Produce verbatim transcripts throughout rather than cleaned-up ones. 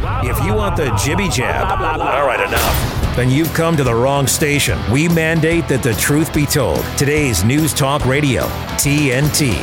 If you want the jibby jab, all right, enough, then you've come to the wrong station. We mandate that the truth be told. Today's News Talk Radio, T N T.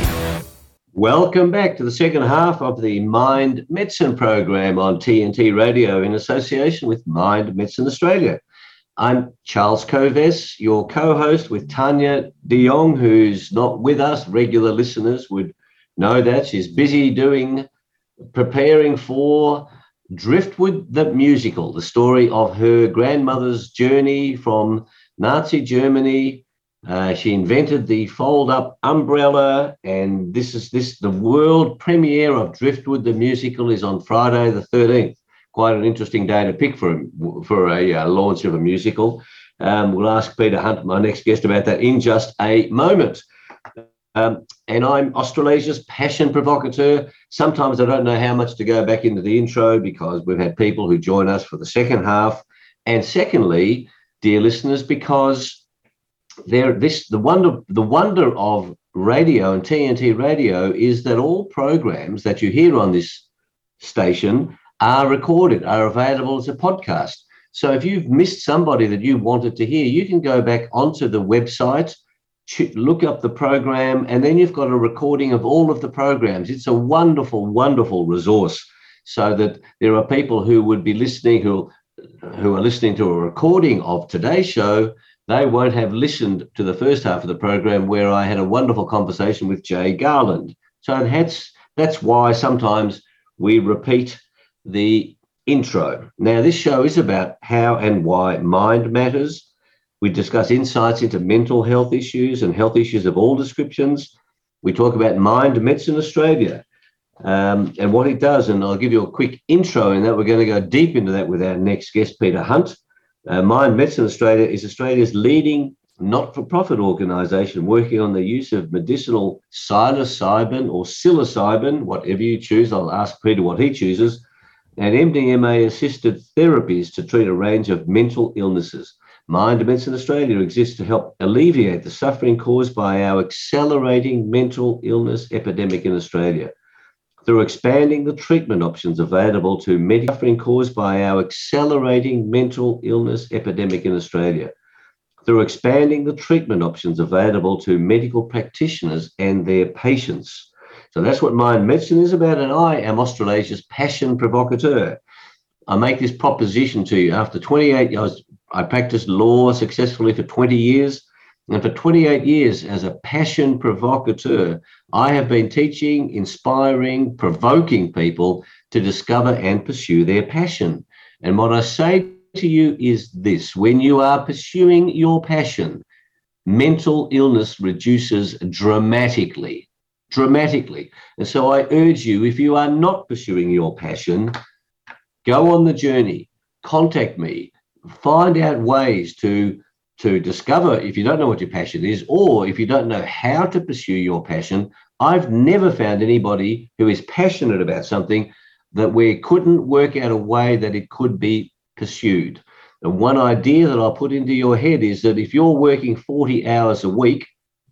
Welcome back to the second half of the Mind Medicine program on T N T Radio in association with Mind Medicine Australia. I'm Charles Kovess, your co-host with Tanya de Jong, who's not with us. Regular listeners would know that. She's busy doing, preparing for Driftwood the Musical, the story of her grandmother's journey from Nazi Germany. Uh, she invented the fold-up umbrella, and this is this the world premiere of Driftwood the Musical is on Friday the thirteenth. Quite an interesting day to pick for for a uh, launch of a musical. Um, we'll ask Peter Hunt, my next guest, about that in just a moment. Um, and I'm Australasia's passion provocateur. Sometimes I don't know how much to go back into the intro because we've had people who join us for the second half. And secondly, dear listeners, because there, this the wonder the wonder of radio and T N T radio is that all programs that you hear on this station are recorded, are available as a podcast. So if you've missed somebody that you wanted to hear, you can go back onto the website, look up the program, and then you've got a recording of all of the programs. It's a wonderful, wonderful resource so that there are people who would be listening, who, who are listening to a recording of today's show. They won't have listened to the first half of the program where I had a wonderful conversation with Jay Garland. So that's, that's why sometimes we repeat the intro. Now, this show is about how and why mind matters. We discuss insights into mental health issues and health issues of all descriptions. We talk about Mind Medicine Australia um, and what it does. And I'll give you a quick intro in that. We're going to go deep into that with our next guest, Peter Hunt. Uh, Mind Medicine Australia is Australia's leading not-for-profit organisation working on the use of medicinal psilocybin or psilocybin, whatever you choose. I'll ask Peter what he chooses, and M D M A-assisted therapies to treat a range of mental illnesses. Mind Medicine Australia exists to help alleviate the suffering caused by our accelerating mental illness epidemic in Australia through expanding the treatment options available to medical suffering caused by our accelerating mental illness epidemic in Australia through expanding the treatment options available to medical practitioners and their patients. So that's what Mind Medicine is about, and I am Australasia's passion provocateur. I make this proposition to you after twenty-eight years. I practiced law successfully for twenty years, and for twenty-eight years as a passion provocateur, I have been teaching, inspiring, provoking people to discover and pursue their passion. And what I say to you is this: when you are pursuing your passion, mental illness reduces dramatically, dramatically. And so I urge you, if you are not pursuing your passion, go on the journey, contact me, find out ways to, to discover if you don't know what your passion is, or if you don't know how to pursue your passion. I've never found anybody who is passionate about something that we couldn't work out a way that it could be pursued. And one idea that I'll put into your head is that if you're working forty hours a week,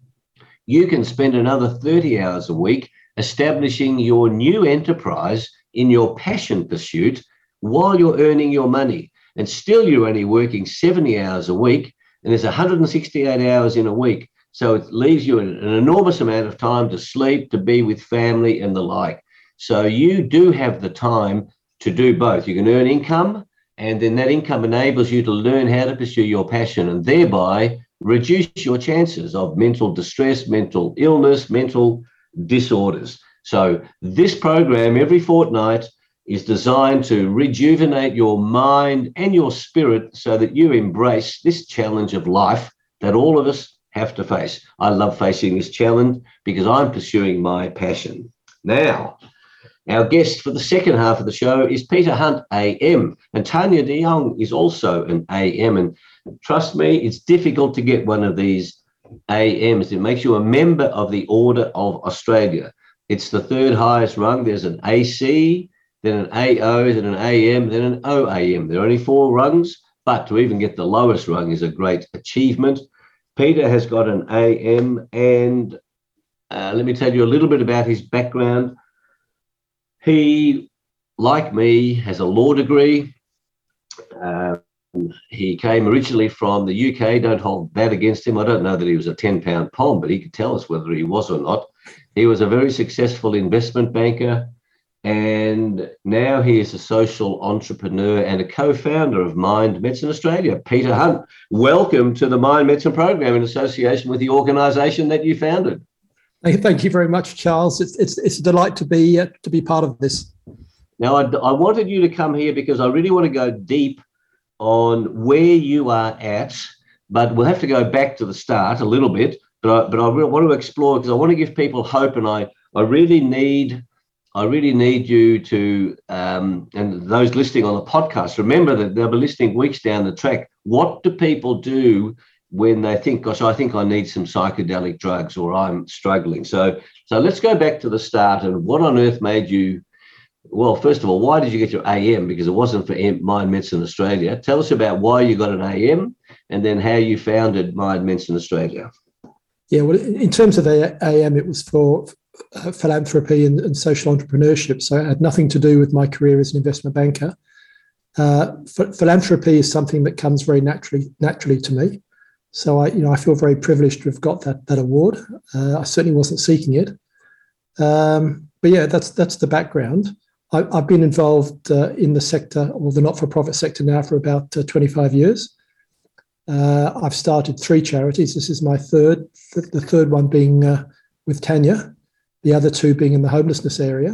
you can spend another thirty hours a week establishing your new enterprise in your passion pursuit while you're earning your money. And still you're only working seventy hours a week, and there's one hundred sixty-eight hours in a week. So it leaves you an, an enormous amount of time to sleep, to be with family and the like. So you do have the time to do both. You can earn income, and then that income enables you to learn how to pursue your passion and thereby reduce your chances of mental distress, mental illness, mental disorders. So this program every fortnight is designed to rejuvenate your mind and your spirit so that you embrace this challenge of life that all of us have to face. I love facing this challenge because I'm pursuing my passion. Now, our guest for the second half of the show is Peter Hunt, A M, and Tanya de Jong is also an A M. And trust me, it's difficult to get one of these A Ms. It makes you a member of the Order of Australia. It's the third highest rung. There's an A C, then an A O, then an A M, then an O A M. There are only four rungs, but to even get the lowest rung is a great achievement. Peter has got an A M, and uh, let me tell you a little bit about his background. He like me, has a law degree. Uh, he came originally from the U K. Don't hold that against him. I don't know that he was a ten-pound pom, but he could tell us whether he was or not. He was a very successful investment banker, and now he is a social entrepreneur and a co-founder of Mind Medicine Australia. Peter Hunt, welcome to the Mind Medicine program in association with the organisation that you founded. Thank you very much, Charles. It's it's, it's a delight to be uh, to be part of this. Now, I, I wanted you to come here because I really want to go deep on where you are at, but we'll have to go back to the start a little bit. But I, but I want to explore because I want to give people hope, and I I really need I really need you to um, and those listening on the podcast, remember that they'll be listening weeks down the track. What do people do when they think, gosh, I think I need some psychedelic drugs or I'm struggling? So so let's go back to the start and what on earth made you. Well, first of all, why did you get your A M? Because it wasn't for Mind Medicine Australia. Tell us about why you got an A M and then how you founded Mind Medicine Australia. Yeah, well, in terms of A M, it was for uh, philanthropy and, and social entrepreneurship. So it had nothing to do with my career as an investment banker. Uh, ph- philanthropy is something that comes very naturally naturally to me. So I, you know, I feel very privileged to have got that that award. Uh, I certainly wasn't seeking it. Um, but yeah, that's that's the background. I, I've been involved uh, in the sector, or the not-for-profit sector now for about uh, twenty-five years. Uh, I've started three charities. This is my third, th- the third one being uh, with Tanya, the other two being in the homelessness area.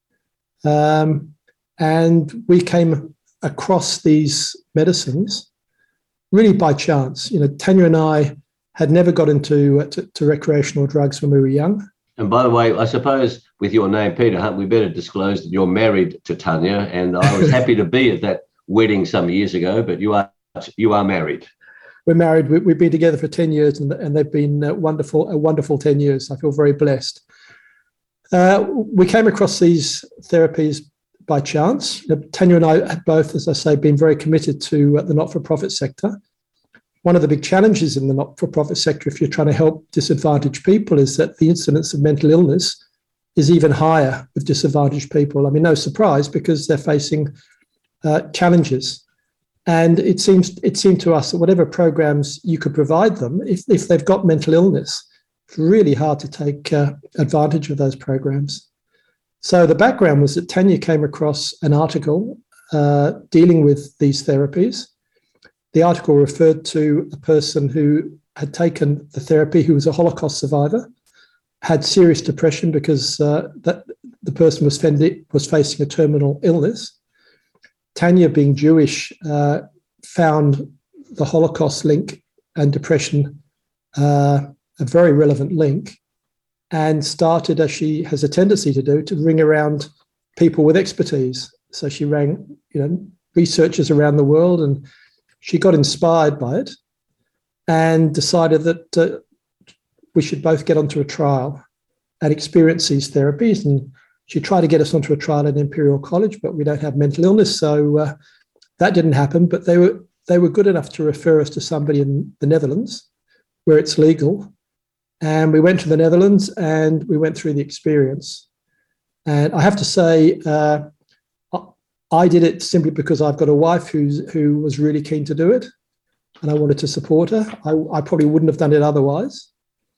Um, and we came across these medicines really by chance. You know, Tanya and I had never got into uh, to, to recreational drugs when we were young. And by the way, I suppose with your name, Peter Hunt, we better disclose that you're married to Tanya, and I was happy to be at that wedding some years ago, but you are you are married. We're married. We, we've been together for ten years, and, and they've been uh, wonderful, a wonderful ten years. I feel very blessed. Uh, we came across these therapies by chance. You know, Tanya and I have both, as I say, been very committed to uh, the not-for-profit sector. One of the big challenges in the not-for-profit sector, if you're trying to help disadvantaged people, is that the incidence of mental illness is even higher with disadvantaged people. I mean, no surprise, because they're facing uh, challenges. And it seems it seemed to us that whatever programs you could provide them, if, if they've got mental illness, it's really hard to take uh, advantage of those programs. So the background was that Tanya came across an article uh, dealing with these therapies. The article referred to a person who had taken the therapy, who was a Holocaust survivor, had serious depression because uh, that the person was, fended, was facing a terminal illness. Tanya, being Jewish, uh, found the Holocaust link and depression uh, a very relevant link, and started, as she has a tendency to do, to ring around people with expertise. So she rang, you know, researchers around the world, and she got inspired by it and decided that uh, we should both get onto a trial and experience these therapies. And she tried to get us onto a trial at Imperial College, but we don't have mental illness, so uh, that didn't happen. But they were they were good enough to refer us to somebody in the Netherlands where it's legal. And we went to the Netherlands and we went through the experience. And I have to say, uh, I did it simply because I've got a wife who's who was really keen to do it, and I wanted to support her. I, I probably wouldn't have done it otherwise,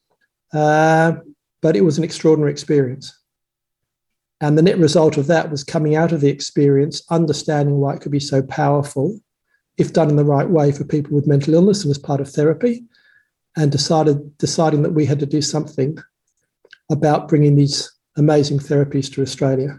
uh, but it was an extraordinary experience. And the net result of that was coming out of the experience, understanding why it could be so powerful if done in the right way for people with mental illness and as part of therapy, and decided deciding that we had to do something about bringing these amazing therapies to Australia.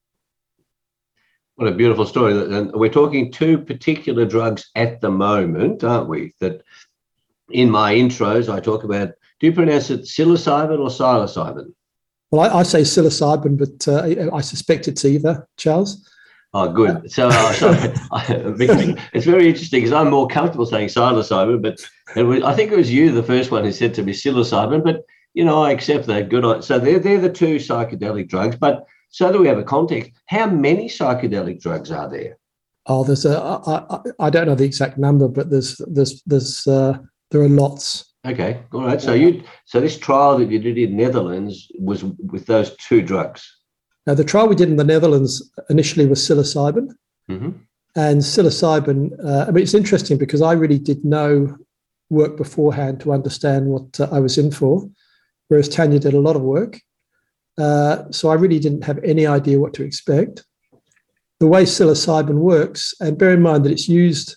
What a beautiful story. And we're talking two particular drugs at the moment, aren't we? That in my intros, I talk about, do you pronounce it psilocybin or psilocybin? Well, I, I say psilocybin, but uh, I suspect it's either, Charles. Oh, good. So, uh, so it's very interesting because I'm more comfortable saying psilocybin, but it was, I think it was you, the first one, who said to me psilocybin, but, you know, I accept that. Good. So they're, they're the two psychedelic drugs, but so that we have a context, how many psychedelic drugs are there? Oh, there's a, I, I don't know the exact number, but there's, there's, there's, uh, there are lots. Okay, all right. So you, so this trial that you did in Netherlands was with those two drugs. Now, the trial we did in the Netherlands initially was psilocybin. Mm-hmm. And psilocybin, uh, I mean, it's interesting because I really did no work beforehand to understand what uh, I was in for, whereas Tanya did a lot of work. Uh, so I really didn't have any idea what to expect. The way psilocybin works, and bear in mind that it's used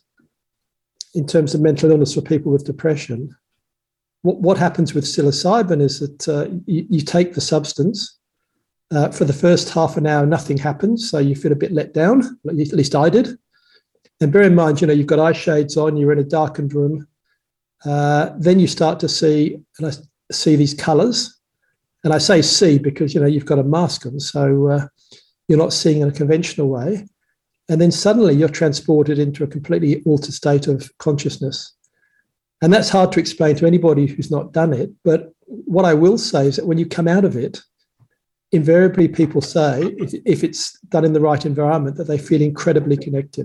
in terms of mental illness for people with depression, what, what happens with psilocybin is that uh, you, you take the substance. Uh, for the first half an hour, nothing happens, so you feel a bit let down, at least I did. And bear in mind, you know, you've got eye shades on, you're in a darkened room. Uh, then you start to see, and I see these colours. And I say see because, you know, you've got a mask on, so uh, you're not seeing in a conventional way. And then suddenly you're transported into a completely altered state of consciousness. And that's hard to explain to anybody who's not done it. But what I will say is that when you come out of it, invariably people say, if, if it's done in the right environment, that they feel incredibly connected.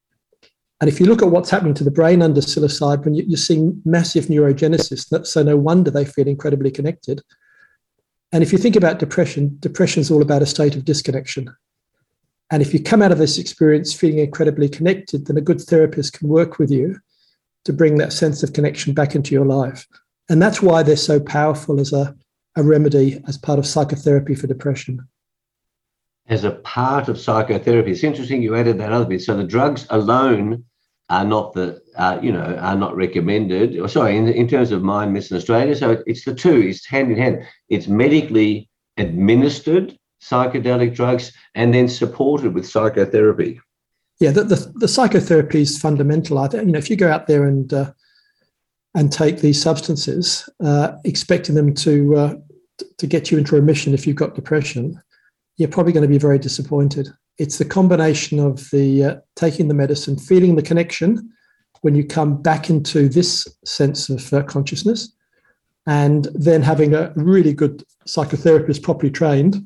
And if you look at what's happening to the brain under psilocybin, you're seeing massive neurogenesis. So no wonder they feel incredibly connected. And if you think about depression, depression is all about a state of disconnection. And if you come out of this experience feeling incredibly connected, then a good therapist can work with you to bring that sense of connection back into your life. And that's why they're so powerful as a, a remedy, as part of psychotherapy for depression. As a part of psychotherapy, it's interesting you added that other bit. So the drugs alone are not the, uh, you know, are not recommended. Or sorry, in, in terms of Mind Medicine Australia, so it's the two. It's hand in hand. It's medically administered psychedelic drugs and then supported with psychotherapy. Yeah, the the, the psychotherapy is fundamental. I think, you know, if you go out there and uh, and take these substances, uh, expecting them to uh, to get you into remission if you've got depression, you're probably going to be very disappointed. It's the combination of the uh, taking the medicine, feeling the connection when you come back into this sense of uh, consciousness, and then having a really good psychotherapist, properly trained,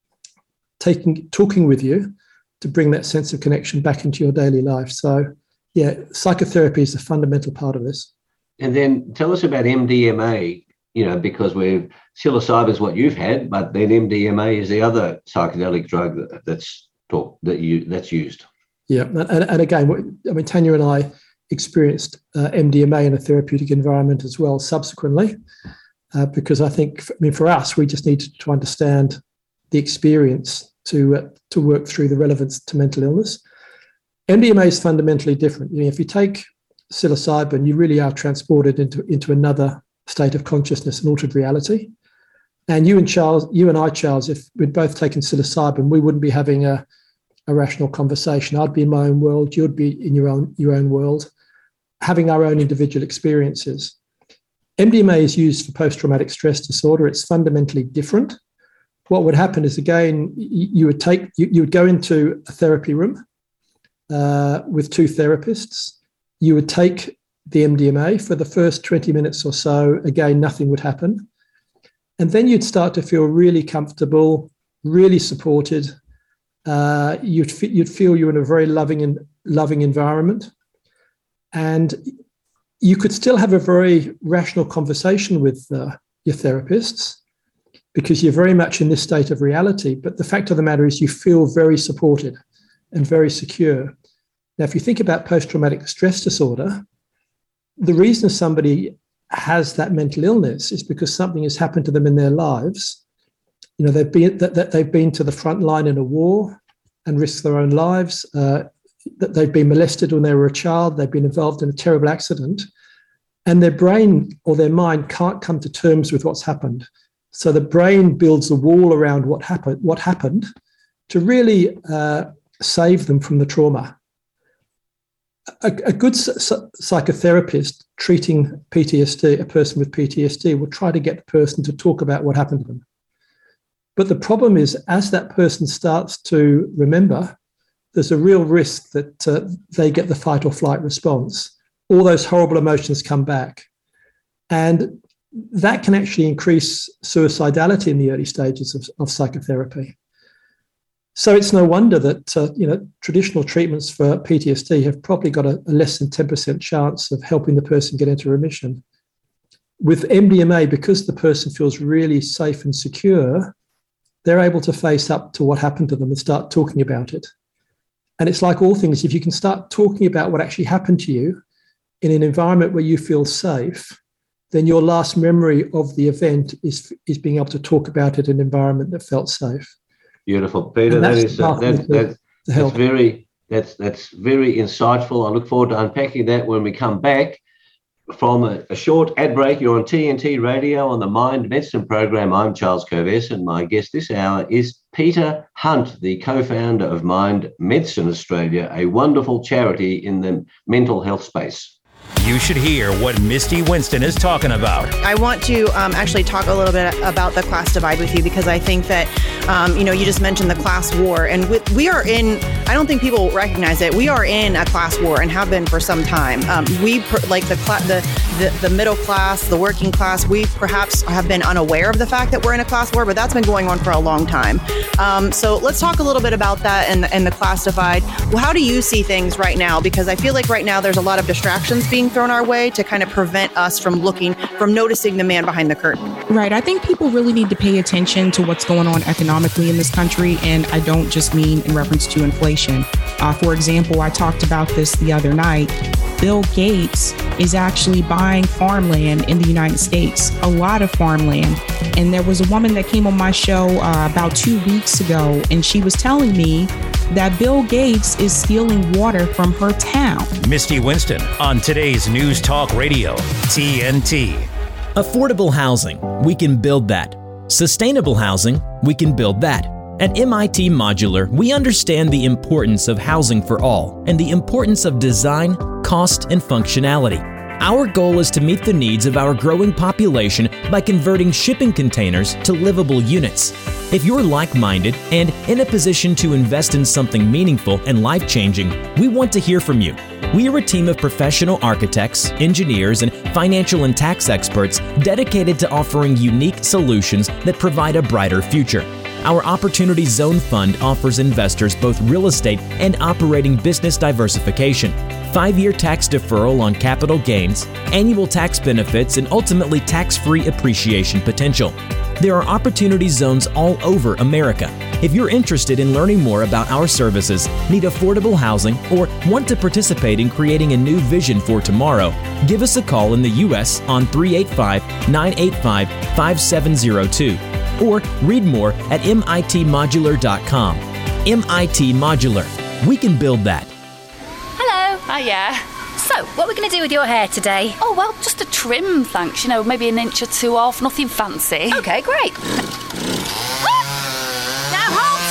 taking talking with you to bring that sense of connection back into your daily life. So, yeah, psychotherapy is a fundamental part of this. And then tell us about M D M A. You know, because we're psilocybin is what you've had, but then M D M A is the other psychedelic drug that, that's talk, that you that's used. Yeah, and, and again, I mean, Tanya and I experienced uh, M D M A in a therapeutic environment as well subsequently, uh, because I think, I mean, for us, we just needed to understand the experience to uh, to work through the relevance to mental illness. M D M A is fundamentally different. You know, if you take psilocybin, you really are transported into into another state of consciousness and altered reality. And you and Charles, you and I, Charles, if we'd both taken psilocybin, we wouldn't be having a, a rational conversation. I'd be in my own world, you'd be in your own your own world, having our own individual experiences. M D M A is used for post-traumatic stress disorder. It's fundamentally different. What would happen is, again, you would take you, you would go into a therapy room uh, with two therapists. You would take the M D M A for the first twenty minutes or so. Again, nothing would happen. And then you'd start to feel really comfortable, really supported. Uh, you'd, f- you'd feel you're in a very loving and loving environment. And you could still have a very rational conversation with uh, your therapists because you're very much in this state of reality. But the fact of the matter is you feel very supported and very secure. Now, if you think about post-traumatic stress disorder, the reason somebody has that mental illness is because something has happened to them in their lives. You know, they've been that, that they've been to the front line in a war and risked their own lives. Uh, that they've been molested when they were a child. They've been involved in a terrible accident, and their brain or their mind can't come to terms with what's happened. So the brain builds a wall around what happened. What happened to really uh, save them from the trauma. A, a good psychotherapist treating P T S D, a person with P T S D, will try to get the person to talk about what happened to them. But the problem is, as that person starts to remember, there's a real risk that uh, they get the fight or flight response. All those horrible emotions come back. And that can actually increase suicidality in the early stages of, of psychotherapy. So it's no wonder that uh, you know traditional treatments for P T S D have probably got a, a less than ten percent chance of helping the person get into remission. With M D M A, because the person feels really safe and secure, they're able to face up to what happened to them and start talking about it. And it's like all things, if you can start talking about what actually happened to you in an environment where you feel safe, then your last memory of the event is, is being able to talk about it in an environment that felt safe. Beautiful, Peter. That is uh, that, that, that's very that's that's very insightful. I look forward to unpacking that when we come back from a, a short ad break. You're on T N T Radio on the Mind Medicine program. I'm Charles Kovess, and my guest this hour is Peter Hunt, the co-founder of Mind Medicine Australia, a wonderful charity in the mental health space. You should hear what Misty Winston is talking about. I want to um, actually talk a little bit about the class divide with you, because I think that, um, you know, you just mentioned the class war, and we, we are in, I don't think people recognize it, we are in a class war and have been for some time. Um, we, like the, the, the, the middle class, the working class, we perhaps have been unaware of the fact that we're in a class war, but that's been going on for a long time. Um, so let's talk a little bit about that and, and the class divide. Well, how do you see things right now? Because I feel like right now there's a lot of distractions being thrown our way to kind of prevent us from looking, from noticing the man behind the curtain. Right. I think people really need to pay attention to what's going on economically in this country. And I don't just mean in reference to inflation. Uh, for example, I talked about this the other night. Bill Gates is actually buying farmland in the United States, a lot of farmland. And there was a woman that came on my show uh, about two weeks ago, and she was telling me that Bill Gates is stealing water from her town. Misty Winston on today's News Talk Radio, T N T. Affordable housing, we can build that. Sustainable housing, we can build that. At M I T Modular, we understand the importance of housing for all and the importance of design, cost, and functionality. Our goal is to meet the needs of our growing population by converting shipping containers to livable units. If you're like-minded and in a position to invest in something meaningful and life-changing, we want to hear from you. We are a team of professional architects, engineers, and financial and tax experts dedicated to offering unique solutions that provide a brighter future. Our Opportunity Zone Fund offers investors both real estate and operating business diversification, five-year tax deferral on capital gains, annual tax benefits, and ultimately tax-free appreciation potential. There are opportunity zones all over America. If you're interested in learning more about our services, need affordable housing, or want to participate in creating a new vision for tomorrow, give us a call in the U S on three eight five, nine eight five, five seven zero two or read more at M I T modular dot com. M I T Modular. We can build that. Hello. Hiya. So, what are we going to do with your hair today? Oh, well, just a trim, thanks. You know, maybe an inch or two off, nothing fancy. Okay, great. Now hold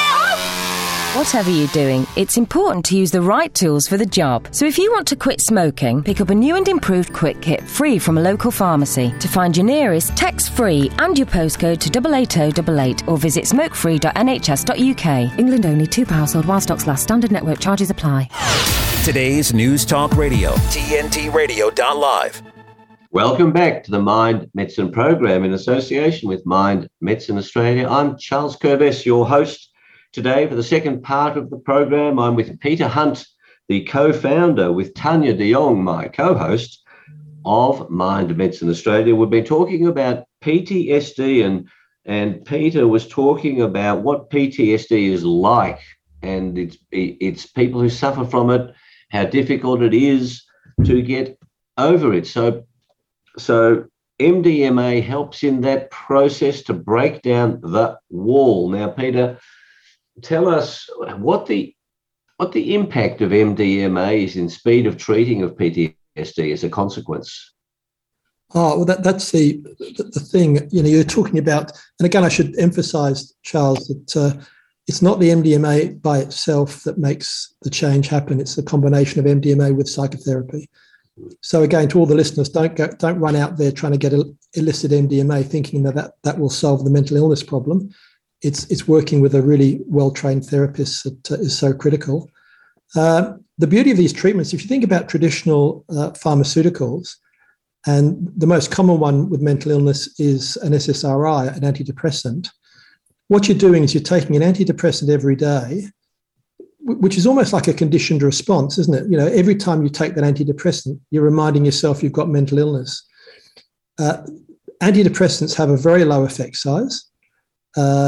still! Whatever you're doing, it's important to use the right tools for the job. So if you want to quit smoking, pick up a new and improved Quit Kit free from a local pharmacy. To find your nearest, text free and your postcode to double eight oh eight eight or visit smoke free dot n h s dot u k. England only, two pounds sold while stocks last. Standard network charges apply. Today's News Talk Radio, T N T radio dot live. Welcome back to the Mind Medicine program in association with Mind Medicine Australia. I'm Charles Kovess, your host today for the second part of the program. I'm with Peter Hunt, the co-founder, with Tanya de Jong, my co-host, of Mind Medicine Australia. We've been talking about P T S D, and, and Peter was talking about what P T S D is like, and it's, it's people who suffer from it, how difficult it is to get over it. So, so M D M A helps in that process to break down the wall. Now, Peter, tell us what the what the impact of M D M A is in speed of treating of P T S D as a consequence. Oh, well, that, that's the, the the thing. You know, you're talking about, and again, I should emphasise, Charles, that uh, it's not the M D M A by itself that makes the change happen. It's a combination of M D M A with psychotherapy. So again, to all the listeners, don't go, don't run out there trying to get illicit M D M A thinking that, that that will solve the mental illness problem. It's it's working with a really well-trained therapist that uh, is so critical. Uh, the beauty of these treatments, if you think about traditional uh, pharmaceuticals, and the most common one with mental illness is an S S R I, an antidepressant. What you're doing is you're taking an antidepressant every day, which is almost like a conditioned response, isn't it? You know, every time you take that antidepressant, you're reminding yourself you've got mental illness. Uh, antidepressants have a very low effect size, uh,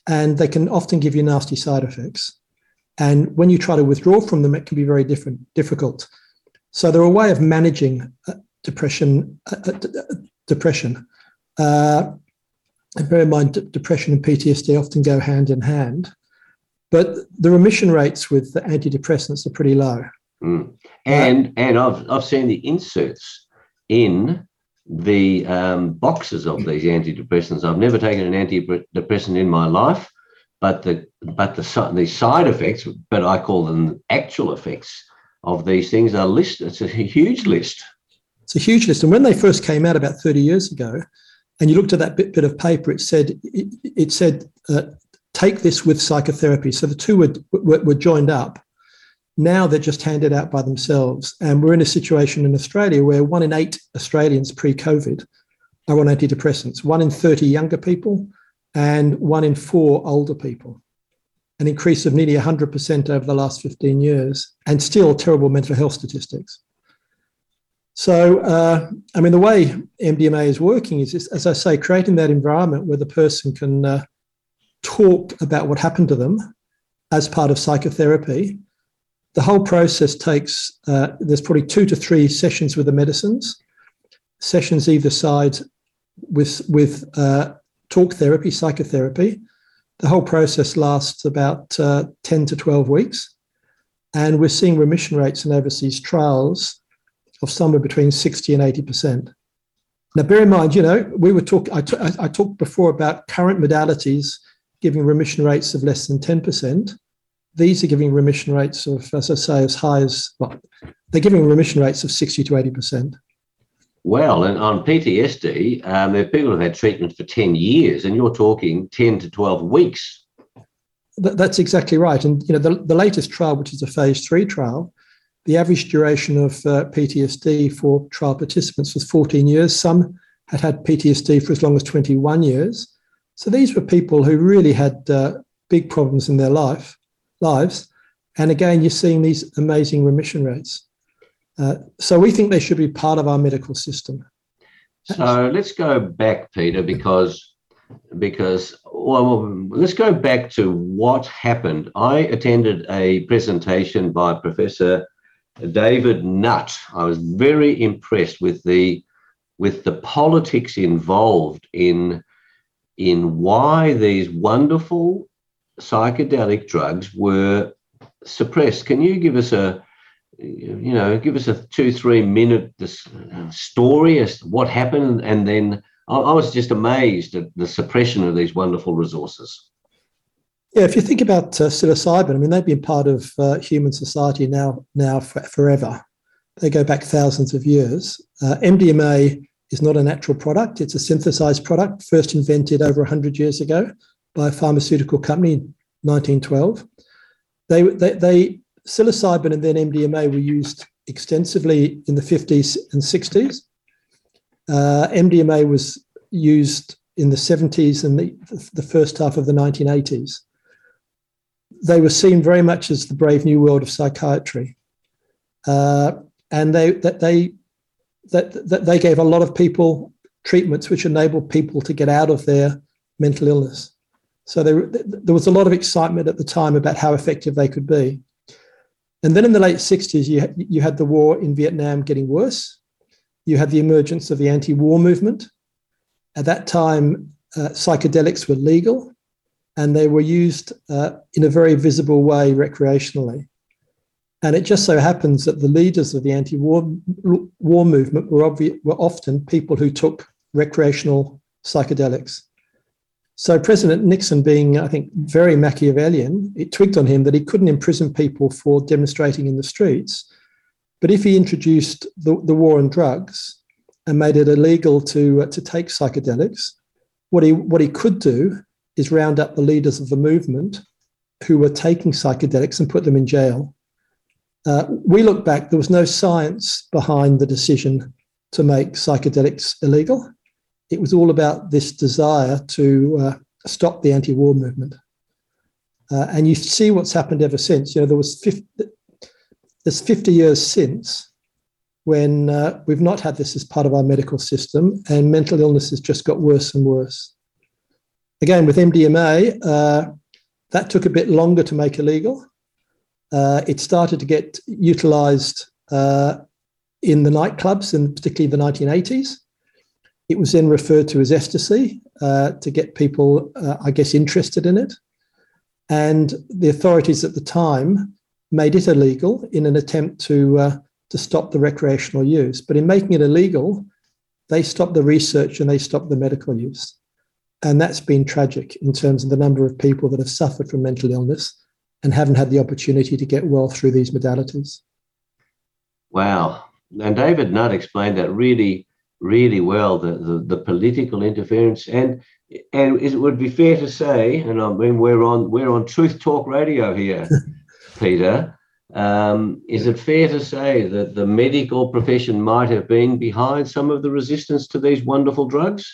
and they can often give you nasty side effects. And when you try to withdraw from them, it can be very different, difficult. So they're a way of managing uh, depression. Uh, d- depression. Uh, and bear in mind, d- depression and P T S D often go hand in hand. But the remission rates with the antidepressants are pretty low. Mm. And uh, and I've I've seen the inserts in the um, boxes of these antidepressants. I've never taken an antidepressant in my life. But the but the the side effects, but I call them actual effects of these things, are listed. It's a huge list. It's a huge list. And when they first came out about thirty years ago, and you looked at that bit, bit of paper, it said it, it said uh, take this with psychotherapy. So the two were, were were joined up. Now they're just handed out by themselves, and we're in a situation in Australia where one in eight Australians pre-COVID are on antidepressants. One in thirty younger people, and one in four older people, an increase of nearly one hundred percent over the last fifteen years, and still terrible mental health statistics. So, uh, I mean, the way M D M A is working is, is, as I say, creating that environment where the person can uh, talk about what happened to them as part of psychotherapy. The whole process takes, uh, there's probably two to three sessions with the medicines, sessions either side with, with uh, talk therapy, psychotherapy. The whole process lasts about uh, ten to twelve weeks. And we're seeing remission rates in overseas trials of somewhere between sixty and eighty percent. Now, bear in mind, you know, we were talking, I, t- I talked before about current modalities giving remission rates of less than ten percent. These are giving remission rates of, as I say, as high as, well, they're giving remission rates of sixty to eighty percent. Well, and on P T S D, um, there are people who've had treatment for ten years, and you're talking ten to twelve weeks. Th- that's exactly right. And, you know, the, the latest trial, which is a phase three trial, the average duration of uh, P T S D for trial participants was fourteen years. Some had had P T S D for as long as twenty-one years. So these were people who really had uh, big problems in their life, lives. And again, you're seeing these amazing remission rates. Uh, so we think they should be part of our medical system. So let's go back, Peter, because, because well, let's go back to what happened. I attended a presentation by Professor David Nutt. I was very impressed with the with the politics involved in, in why these wonderful psychedelic drugs were suppressed. Can you give us a you know, give us a two, three minute story as to what happened. And then I, I was just amazed at the suppression of these wonderful resources. Yeah, if you think about uh, psilocybin, I mean, they've been part of uh, human society now, now for, forever. They go back thousands of years. Uh, M D M A is not a natural product. It's a synthesized product, first invented over one hundred years ago by a pharmaceutical company in nineteen twelve. They, they, they Psilocybin and then M D M A were used extensively in the fifties and sixties. Uh, M D M A was used in the seventies and the, the first half of the nineteen eighties. They were seen very much as the brave new world of psychiatry. Uh, and they that they that, that they gave a lot of people treatments which enabled people to get out of their mental illness. So they, there was a lot of excitement at the time about how effective they could be. And then in the late sixties, you, you had the war in Vietnam getting worse. You had the emergence of the anti-war movement. At that time, uh, psychedelics were legal, and they were used uh, in a very visible way recreationally. And it just so happens that the leaders of the anti-war war movement were, obvi- were often people who took recreational psychedelics. So President Nixon, being, I think, very Machiavellian, it twigged on him that he couldn't imprison people for demonstrating in the streets. But if he introduced the, the war on drugs and made it illegal to, uh, to take psychedelics, what he, what he could do is round up the leaders of the movement who were taking psychedelics and put them in jail. Uh, we look back, there was no science behind the decision to make psychedelics illegal. It was all about this desire to uh, stop the anti-war movement. Uh, and you see what's happened ever since. You know, there was fifty, there's fifty years since when uh, we've not had this as part of our medical system, and mental illness has just got worse and worse. Again, with M D M A, uh, that took a bit longer to make illegal. Uh, it started to get utilised uh, in the nightclubs, and particularly the nineteen eighties. It was then referred to as ecstasy uh, to get people, uh, I guess, interested in it. And the authorities at the time made it illegal in an attempt to uh, to stop the recreational use. But in making it illegal, they stopped the research and they stopped the medical use. And that's been tragic in terms of the number of people that have suffered from mental illness and haven't had the opportunity to get well through these modalities. Wow. And David Nutt explained that really, really well, the, the, the political interference. And and it would be fair to say, and I mean, we're on we're on Truth Talk Radio here, Peter. Um, is it fair to say that the medical profession might have been behind some of the resistance to these wonderful drugs?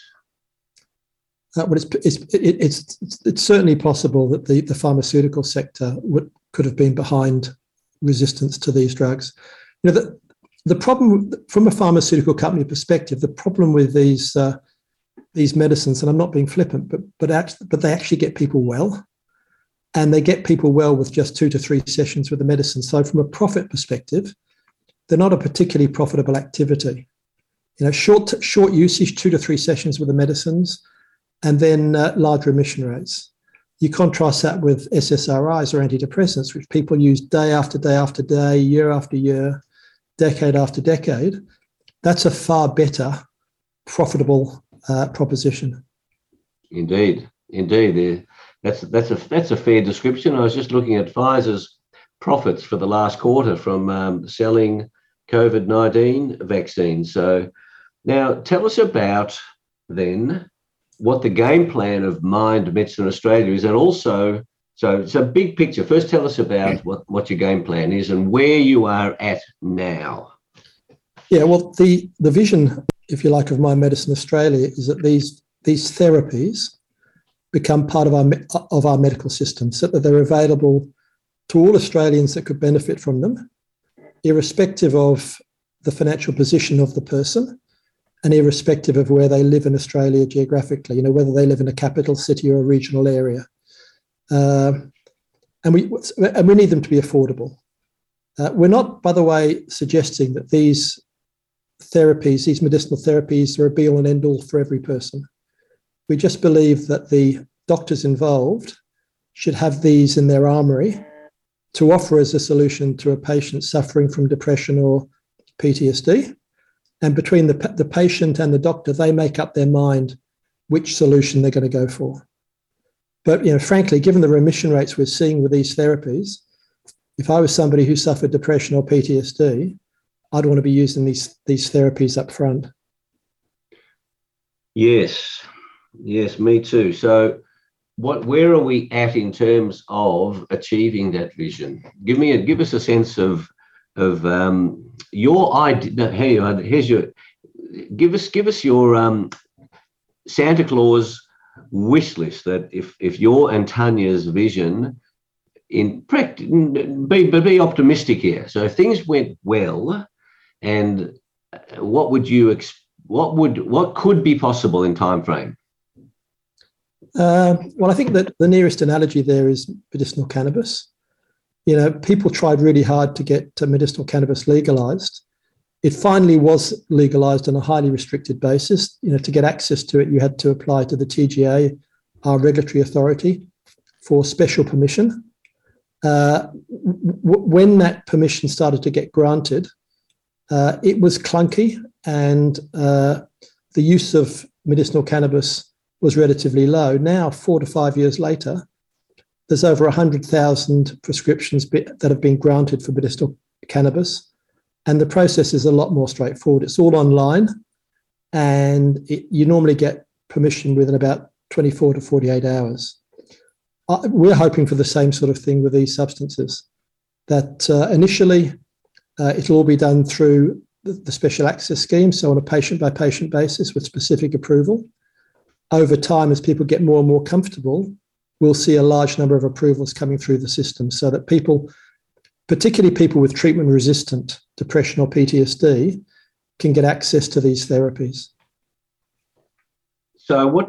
Uh, well, it's, it's, it, it's, it's certainly possible that the, the pharmaceutical sector would, could have been behind resistance to these drugs. You know, the, the problem from a pharmaceutical company perspective, the problem with these uh, these medicines, and I'm not being flippant, but but actually, but they actually get people well, and they get people well with just two to three sessions with the medicine. So from a profit perspective, they're not a particularly profitable activity. You know, short short usage, two to three sessions with the medicines, and then uh, large remission rates. You contrast that with S S R Is or antidepressants, which people use day after day after day, year after year, decade after decade. That's a far better profitable uh, proposition. Indeed, indeed. That's that's a that's a fair description. I was just looking at Pfizer's profits for the last quarter from um, selling COVID nineteen vaccines. So now tell us about then what the game plan of Mind Medicine Australia is, and also, so it's a big picture. First, tell us about what, what your game plan is and where you are at now. Yeah, well, the, the vision, if you like, of Mind Medicine Australia is that these these therapies become part of our of our medical system, so that they're available to all Australians that could benefit from them, irrespective of the financial position of the person, and irrespective of where they live in Australia geographically, you know, whether they live in a capital city or a regional area. Uh, and we and we need them to be affordable. Uh, we're not, by the way, suggesting that these therapies, these medicinal therapies, are a be-all and end-all for every person. We just believe that the doctors involved should have these in their armoury to offer as a solution to a patient suffering from depression or P T S D. And between the, the patient and the doctor, they make up their mind which solution they're going to go for. But, you know, frankly, given the remission rates we're seeing with these therapies, if I was somebody who suffered depression or P T S D, I'd want to be using these, these therapies up front. Yes, yes, me too. So what, where are we at in terms of achieving that vision? Give me a, give us a sense of, of um, your idea. Here, here's your, give us, give us your um, Santa Claus wish list, that if, if your and Tanya's vision in practice, be, be optimistic here. So if things went well, and what would you, ex- what would, what could be possible in time frame? Uh, well, I think that the nearest analogy there is medicinal cannabis. You know, people tried really hard to get uh, medicinal cannabis legalized. It finally was legalized on a highly restricted basis. You know, to get access to it, you had to apply to the T G A, our regulatory authority, for special permission. Uh, w- when that permission started to get granted, uh, it was clunky, and uh, the use of medicinal cannabis was relatively low. Now, four to five years later, there's over one hundred thousand prescriptions be- that have been granted for medicinal cannabis, and the process is a lot more straightforward. It's all online, and it, you normally get permission within about twenty-four to forty-eight hours. Uh, we're hoping for the same sort of thing with these substances, that uh, initially uh, it'll all be done through the, the special access scheme, so on a patient-by-patient basis with specific approval. Over time, as people get more and more comfortable, we'll see a large number of approvals coming through the system, so that people, particularly people with treatment-resistant depression or P T S D, can get access to these therapies. So what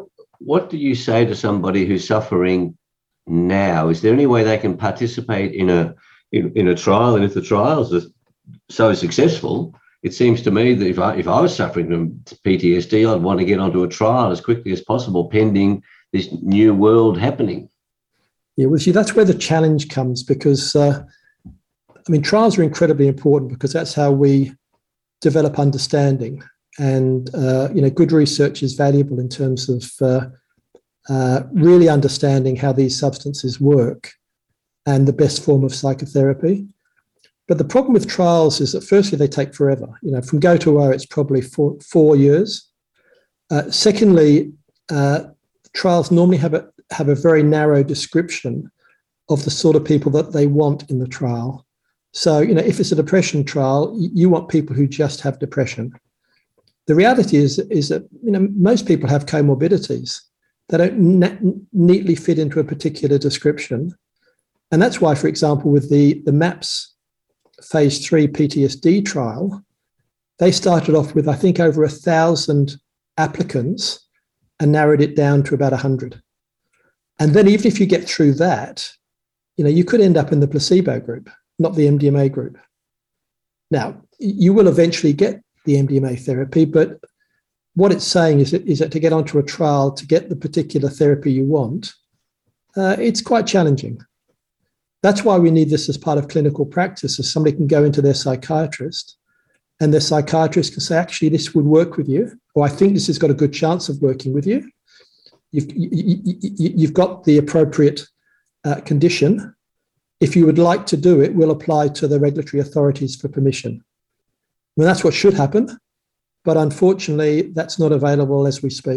what do you say to somebody who's suffering now? Is there any way they can participate in a in, in a trial? And if the trials are so successful, it seems to me that if I if I was suffering from P T S D, I'd want to get onto a trial as quickly as possible, pending this new world happening. Yeah, well, see, that's where the challenge comes, because uh, I mean, trials are incredibly important because that's how we develop understanding, and uh, you know, good research is valuable in terms of uh, uh, really understanding how these substances work and the best form of psychotherapy. But the problem with trials is that firstly, they take forever. You know, from go to whoa, it's probably four, four years. Uh, secondly, uh, trials normally have a have a very narrow description of the sort of people that they want in the trial. So, you know, if it's a depression trial, you want people who just have depression. The reality is, is that, you know, most people have comorbidities. They don't ne- neatly fit into a particular description. And that's why, for example, with the, the MAPS phase three P T S D trial, they started off with, I think, over a thousand applicants and narrowed it down to about one hundred. And then even if you get through that, you know, you could end up in the placebo group, not the M D M A group. Now, you will eventually get the M D M A therapy, but what it's saying is that, is that to get onto a trial, to get the particular therapy you want, uh, it's quite challenging. That's why we need this as part of clinical practice, so somebody can go into their psychiatrist and their psychiatrist can say, actually, this would work with you, or I think this has got a good chance of working with you. You've, you, you, you've got the appropriate uh, condition. If you would like to do it, we'll apply to the regulatory authorities for permission. I mean, that's what should happen, but unfortunately, that's not available as we speak.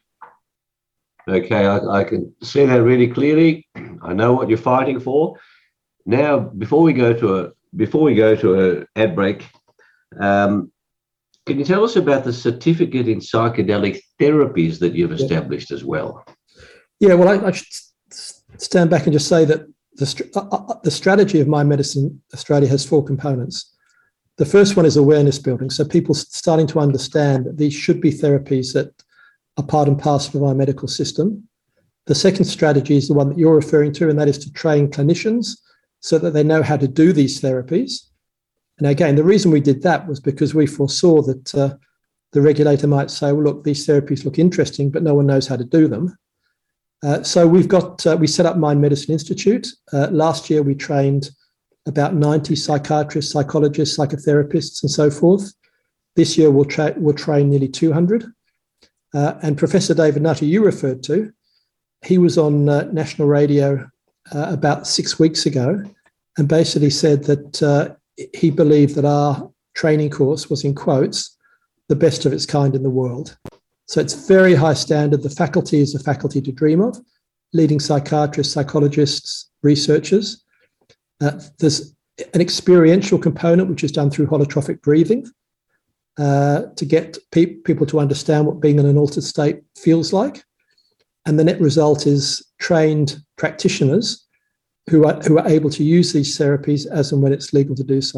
Okay, I, I can see that really clearly. I know what you're fighting for. Now, before we go to a before we go to a ad break, um, can you tell us about the certificate in psychedelic therapies that you've established as well? Yeah, well, I, I should stand back and just say that the, uh, the strategy of My Medicine Australia has four components. The first one is awareness building, so people starting to understand that these should be therapies that are part and parcel of our medical system. The second strategy is the one that you're referring to, and that is to train clinicians so that they know how to do these therapies. And again, the reason we did that was because we foresaw that uh, the regulator might say, well, look, these therapies look interesting, but no one knows how to do them. Uh, so we've got, uh, we set up Mind Medicine Institute. Uh, last year, we trained about ninety psychiatrists, psychologists, psychotherapists, and so forth. This year, we'll, tra- we'll train nearly two hundred. Uh, and Professor David Nutter, you referred to, he was on uh, national radio uh, about six weeks ago and basically said that uh, he believed that our training course was, in quotes, the best of its kind in the world. So it's very high standard. The faculty is a faculty to dream of, leading psychiatrists, psychologists, researchers. Uh, there's an experiential component, which is done through holotropic breathing uh, to get pe- people to understand what being in an altered state feels like. And the net result is trained practitioners who are, who are able to use these therapies as and when it's legal to do so.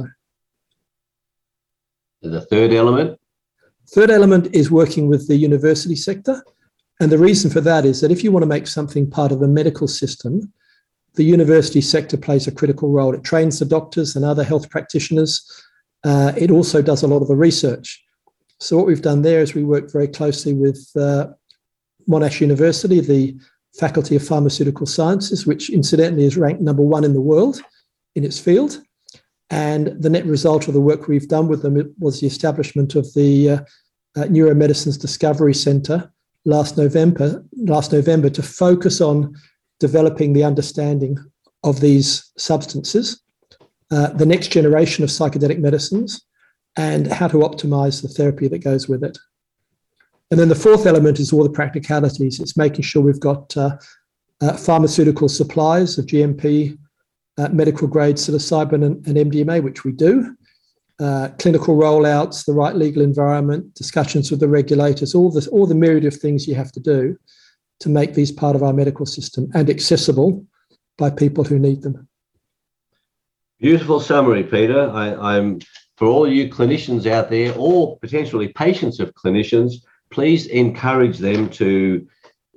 The third element? Third element is working with the university sector. And the reason for that is that if you want to make something part of the medical system, the university sector plays a critical role. It trains the doctors and other health practitioners. Uh, it also does a lot of the research. So what we've done there is we work very closely with uh, Monash University, the Faculty of Pharmaceutical Sciences, which incidentally is ranked number one in the world in its field. And the net result of the work we've done with them was the establishment of the uh, uh, Neuromedicines Discovery Centre last November, last November to focus on developing the understanding of these substances, uh, the next generation of psychedelic medicines, and how to optimize the therapy that goes with it. And then the fourth element is all the practicalities. It's making sure we've got uh, uh, pharmaceutical supplies of G M P, uh, medical grade psilocybin and, and M D M A, which we do, uh, clinical rollouts, the right legal environment, discussions with the regulators, all, this, all the myriad of things you have to do to make these part of our medical system and accessible by people who need them. Beautiful summary, Peter. I, I'm for all you clinicians out there, or potentially patients of clinicians, please encourage them to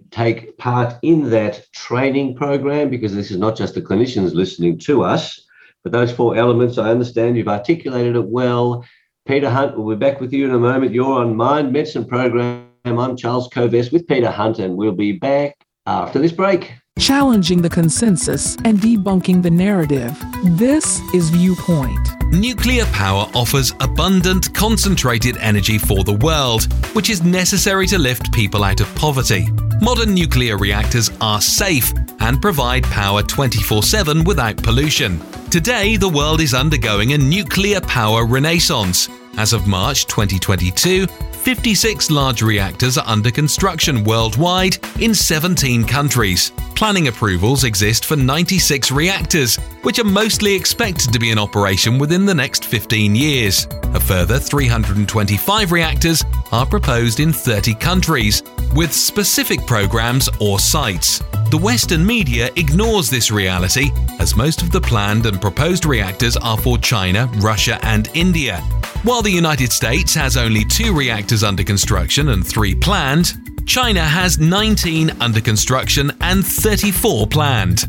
take part in that training program, because this is not just the clinicians listening to us, but those four elements, I understand you've articulated it well. Peter Hunt, we'll be back with you in a moment. You're on Mind Medicine Program. I'm Charles Kovess with Peter Hunt, and we'll be back after this break. Challenging the consensus and debunking the narrative. This is Viewpoint. Nuclear power offers abundant, concentrated energy for the world, which is necessary to lift people out of poverty. Modern nuclear reactors are safe and provide power twenty-four seven without pollution. Today, the world is undergoing a nuclear power renaissance. As of March twenty twenty-two, fifty-six large reactors are under construction worldwide in seventeen countries. Planning approvals exist for ninety-six reactors, which are mostly expected to be in operation within the next fifteen years. A further three hundred twenty-five reactors are proposed in thirty countries, with specific programs or sites. The Western media ignores this reality, as most of the planned and proposed reactors are for China, Russia, and India. While the United States has only two reactors under construction and three planned, China has nineteen under construction and thirty-four planned.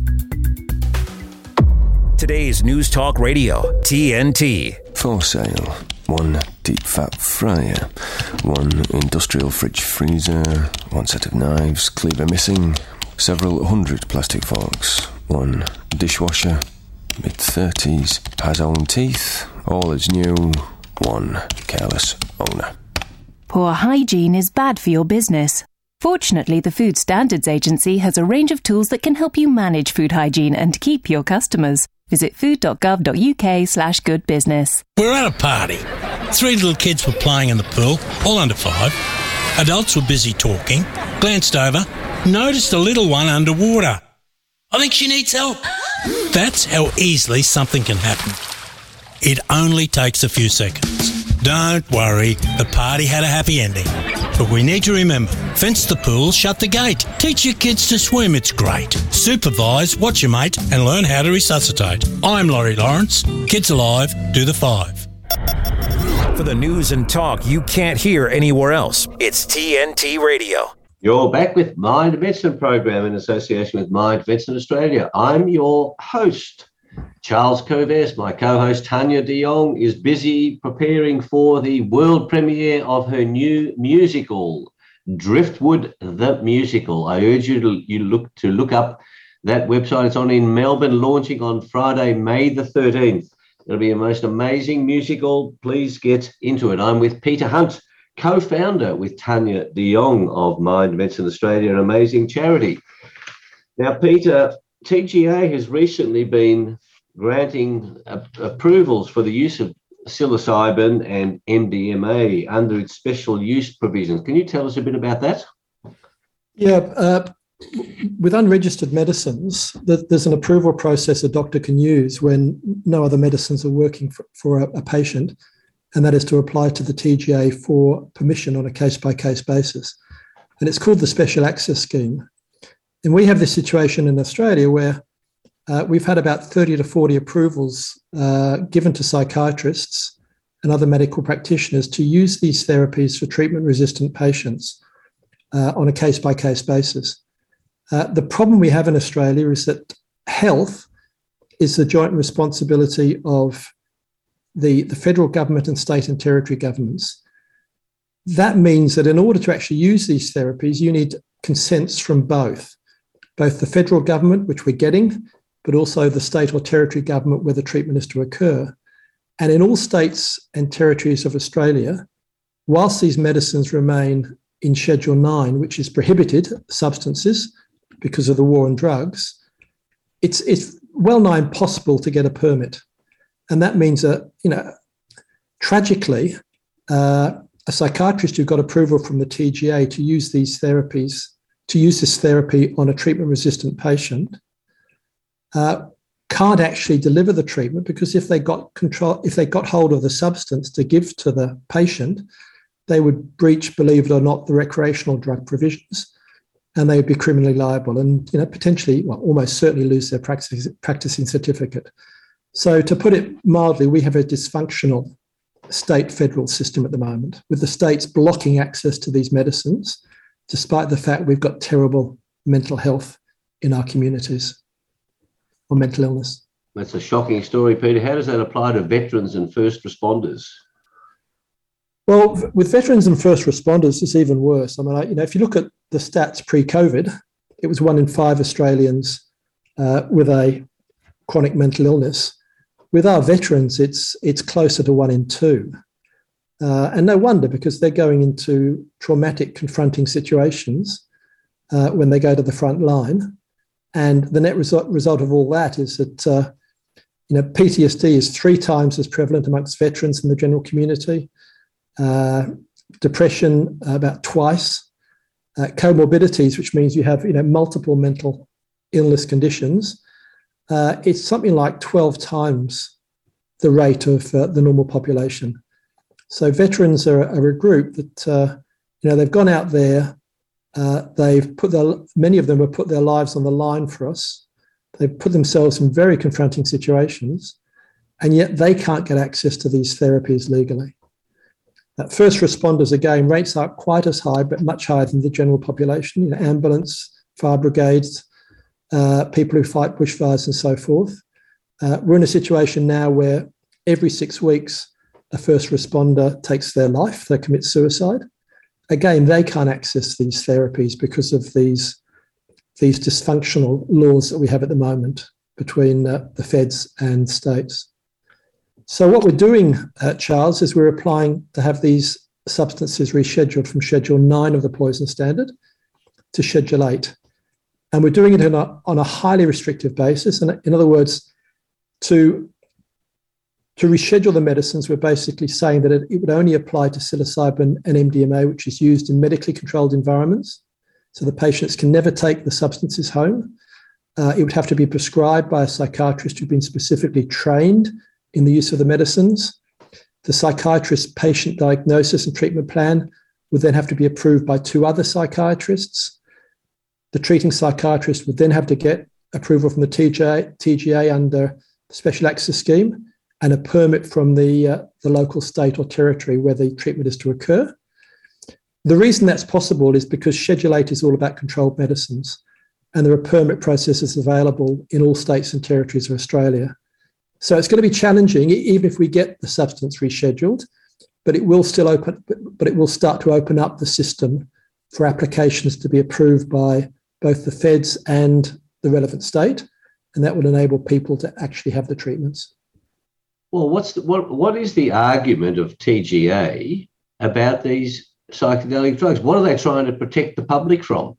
Today's News Talk Radio, T N T. For sale. One deep fat fryer, one industrial fridge freezer, one set of knives, cleaver missing, several hundred plastic forks, one dishwasher, mid thirties, has own teeth, all is new, one careless owner. Poor hygiene is bad for your business. Fortunately, the Food Standards Agency has a range of tools that can help you manage food hygiene and keep your customers. Visit food.gov.uk slash good business. We're at a party. Three little kids were playing in the pool, all under five. Adults were busy talking, glanced over, noticed a little one underwater. I think she needs help. That's how easily something can happen. It only takes a few seconds. Don't worry, the party had a happy ending. But we need to remember, fence the pool, shut the gate. Teach your kids to swim, it's great. Supervise, watch your mate, and learn how to resuscitate. I'm Laurie Lawrence. Kids Alive, do the five. For the news and talk you can't hear anywhere else, it's T N T Radio. You're back with Mind Medicine Program in association with Mind Medicine Australia. I'm your host, Charles Kovess. My co-host Tanya de Jong is busy preparing for the world premiere of her new musical, Driftwood the Musical. I urge you to you look to look up that website. It's on in Melbourne, launching on Friday, May the thirteenth. It'll be a most amazing musical. Please get into it. I'm with Peter Hunt, co-founder with Tanya de Jong of Mind Medicine Australia, an amazing charity. Now, Peter, T G A has recently been granting uh, approvals for the use of psilocybin and M D M A under its special use provisions. Can you tell us a bit about that? Yeah, uh, with unregistered medicines, there's an approval process a doctor can use when no other medicines are working for, for a, a patient, and that is to apply to the T G A for permission on a case-by-case basis. And it's called the Special Access Scheme. And we have this situation in Australia where uh, we've had about thirty to forty approvals uh, given to psychiatrists and other medical practitioners to use these therapies for treatment-resistant patients uh, on a case-by-case basis. Uh, the problem we have in Australia is that health is the joint responsibility of the, the federal government and state and territory governments. That means that in order to actually use these therapies, you need consents from both, both the federal government, which we're getting, but also the state or territory government where the treatment is to occur. And in all states and territories of Australia, whilst these medicines remain in Schedule nine, which is prohibited substances because of the war on drugs, it's it's well nigh impossible to get a permit. And that means that, you know, tragically, uh, a psychiatrist who got approval from the T G A to use these therapies, to use this therapy on a treatment-resistant patient, uh, can't actually deliver the treatment, because if they got control, if they got hold of the substance to give to the patient, they would breach, believe it or not, the recreational drug provisions, and they would be criminally liable and, you know, potentially, well, almost certainly lose their practice, practicing certificate. So to put it mildly, we have a dysfunctional state federal system at the moment, with the states blocking access to these medicines despite the fact we've got terrible mental health in our communities, or mental illness. That's a shocking story, Peter. How does that apply to veterans and first responders? Well, with veterans and first responders, it's even worse. I mean, I, you know, if you look at the stats pre-COVID, it was one in five Australians uh, with a chronic mental illness. With our veterans, it's it's closer to one in two. Uh, and no wonder, because they're going into traumatic, confronting situations uh, when they go to the front line. And the net result, result of all that is that uh, you know, P T S D is three times as prevalent amongst veterans in the general community. Uh, depression, uh, about twice. Uh, comorbidities, which means you have you know multiple mental illness conditions, uh, it's something like twelve times the rate of uh, the normal population. So veterans are, are a group that uh, you know they've gone out there, uh, they've put their many of them have put their lives on the line for us. They've put themselves in very confronting situations, and yet they can't get access to these therapies legally. Uh, first responders, again, rates aren't quite as high, but much higher than the general population. You know, ambulance, fire brigades, uh, people who fight bushfires and so forth. Uh, we're in a situation now where every six weeks, a first responder takes their life, they commit suicide. Again, they can't access these therapies because of these, these dysfunctional laws that we have at the moment between uh, the feds and states. So what we're doing, uh, Charles, is we're applying to have these substances rescheduled from Schedule nine of the Poison Standard to Schedule eight. And we're doing it on a, on a highly restrictive basis. And in other words, to, to reschedule the medicines, we're basically saying that it, it would only apply to psilocybin and M D M A, which is used in medically controlled environments. So the patients can never take the substances home. Uh, it would have to be prescribed by a psychiatrist who's been specifically trained in the use of the medicines. The psychiatrist's patient diagnosis and treatment plan would then have to be approved by two other psychiatrists. The treating psychiatrist would then have to get approval from the T G A under the Special Access Scheme and a permit from the, uh, the local state or territory where the treatment is to occur. The reason that's possible is because Schedule eight is all about controlled medicines, and there are permit processes available in all states and territories of Australia. So it's going to be challenging, even if we get the substance rescheduled, but it will still open, but it will start to open up the system for applications to be approved by both the feds and the relevant state, and that will enable people to actually have the treatments. Well, what's the, what what is the argument of T G A about these psychedelic drugs? What are they trying to protect the public from?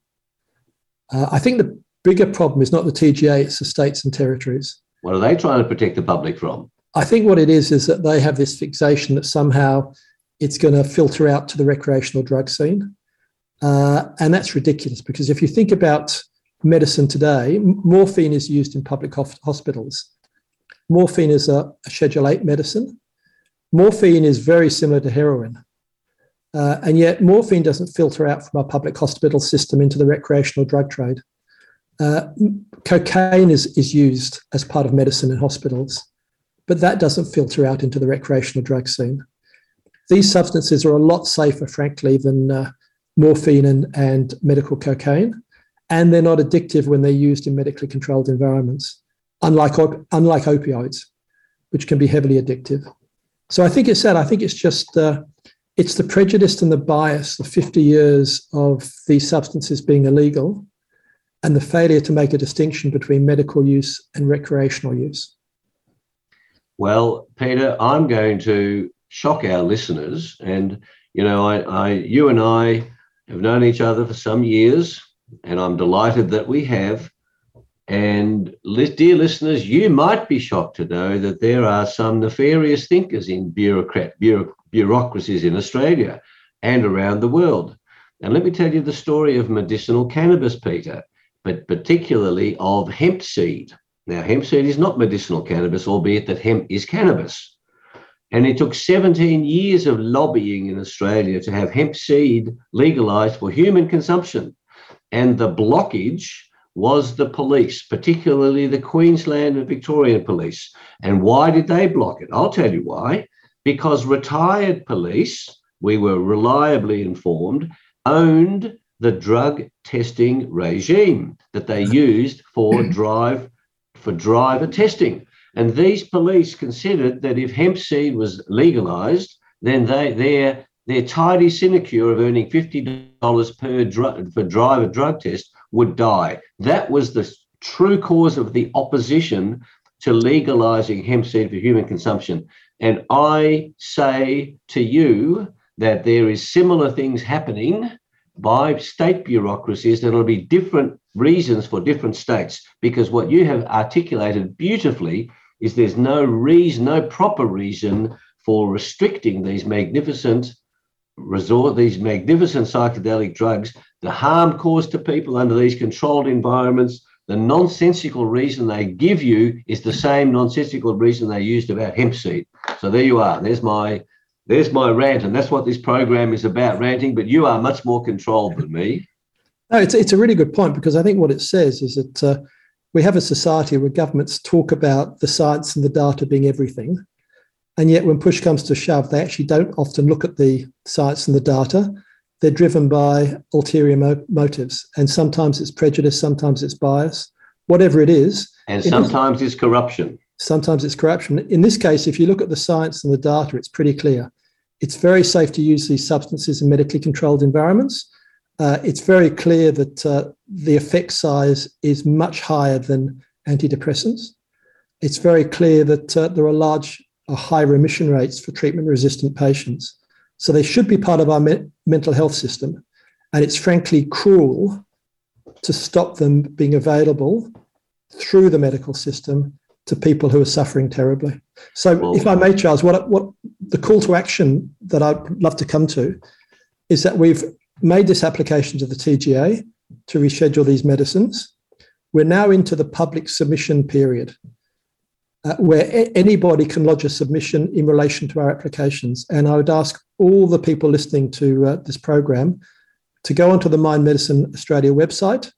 Uh, I think the bigger problem is not the T G A, it's the states and territories. What are they trying to protect the public from? I think what it is is that they have this fixation that somehow it's going to filter out to the recreational drug scene. Uh, and that's ridiculous, because if you think about medicine today, morphine is used in public hospitals. Morphine is a, a Schedule eight medicine. Morphine is very similar to heroin. Uh, and yet morphine doesn't filter out from our public hospital system into the recreational drug trade. Uh, cocaine is, is used as part of medicine in hospitals, but that doesn't filter out into the recreational drug scene. These substances are a lot safer, frankly, than uh, morphine and, and medical cocaine, and they're not addictive when they're used in medically controlled environments, unlike, unlike opioids, which can be heavily addictive. So I think it's that. I think it's just, uh, it's the prejudice and the bias of fifty years of these substances being illegal and the failure to make a distinction between medical use and recreational use. Well, Peter, I'm going to shock our listeners. And, you know, I, I, you and I have known each other for some years, and I'm delighted that we have. And dear listeners, you might be shocked to know that there are some nefarious thinkers in bureaucrat, bureau, bureaucracies in Australia and around the world. And let me tell you the story of medicinal cannabis, Peter, but particularly of hemp seed. Now, hemp seed is not medicinal cannabis, albeit that hemp is cannabis. And it took seventeen years of lobbying in Australia to have hemp seed legalised for human consumption. And the blockage was the police, particularly the Queensland and Victorian police. And why did they block it? I'll tell you why. Because retired police, we were reliably informed, owned the drug testing regime that they used for drive for driver testing. And these police considered that if hemp seed was legalized, then they their their tidy sinecure of earning fifty dollars per dr- for driver drug test would die. That was the true cause of the opposition to legalizing hemp seed for human consumption. And I say to you that there is similar things happening by state bureaucracies, and it'll be different reasons for different states, because what you have articulated beautifully is there's no reason, no proper reason for restricting these magnificent resort, these magnificent psychedelic drugs, the harm caused to people under these controlled environments. The nonsensical reason they give you is the same nonsensical reason they used about hemp seed. So there you are. There's my there's my rant, and that's what this program is about, ranting. But you are much more controlled than me. No, it's it's a really good point, because I think what it says is that uh, we have a society where governments talk about the science and the data being everything, and yet when push comes to shove, they actually don't often look at the science and the data. They're driven by ulterior mo- motives, and sometimes it's prejudice, sometimes it's bias, whatever it is. And sometimes it is, it's corruption. Sometimes it's corruption. In this case, if you look at the science and the data, it's pretty clear. It's very safe to use these substances in medically controlled environments. Uh, it's very clear that uh, the effect size is much higher than antidepressants. It's very clear that uh, there are large or high remission rates for treatment-resistant patients. So they should be part of our me- mental health system. And it's frankly cruel to stop them being available through the medical system to people who are suffering terribly. So well, if I may, Charles, what, what the call to action that I'd love to come to is that we've made this application to the T G A to reschedule these medicines. We're now into the public submission period, uh, where a- anybody can lodge a submission in relation to our applications. And I would ask all the people listening to uh, this program to go onto the Mind Medicine Australia website.